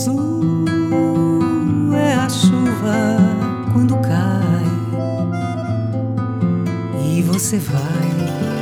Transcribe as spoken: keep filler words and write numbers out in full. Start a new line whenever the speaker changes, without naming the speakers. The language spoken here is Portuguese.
Azul é a chuva quando cai e você vai